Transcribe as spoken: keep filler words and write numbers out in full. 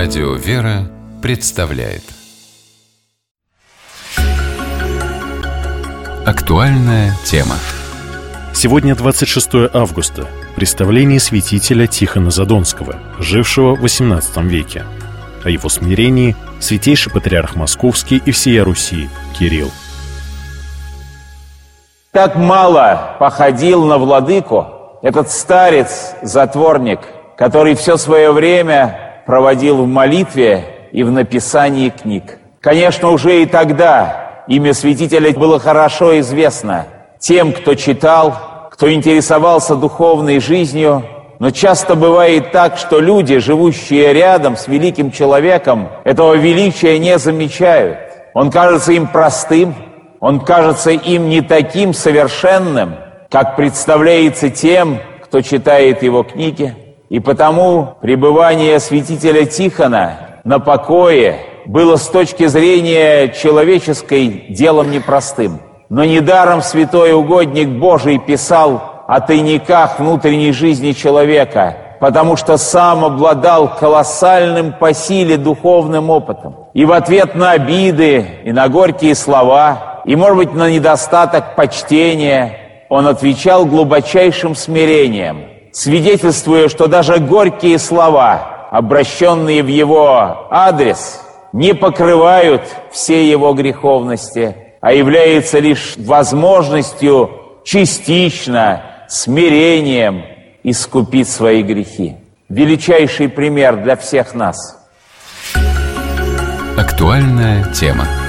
Радио «Вера» представляет актуальная тема. Сегодня двадцать шестое августа. Представление святителя Тихона Задонского, жившего в восемнадцатом веке. О его смирении святейший патриарх Московский и всея Руси Кирилл. Так мало походил на владыку этот старец-затворник, который все свое время проводил в молитве и в написании книг. Конечно, уже и тогда имя святителя было хорошо известно тем, кто читал, кто интересовался духовной жизнью, но часто бывает так, что люди, живущие рядом с великим человеком, этого величия не замечают. Он кажется им простым, он кажется им не таким совершенным, как представляется тем, кто читает его книги. И потому пребывание святителя Тихона на покое было с точки зрения человеческой делом непростым. Но недаром святой угодник Божий писал о тайниках внутренней жизни человека, потому что сам обладал колоссальным по силе духовным опытом. И в ответ на обиды, и на горькие слова, и, может быть, на недостаток почтения, он отвечал глубочайшим смирением, свидетельствуя, что даже горькие слова, обращенные в его адрес, не покрывают все его греховности, а являются лишь возможностью частично, смирением искупить свои грехи. Величайший пример для всех нас. Актуальная тема.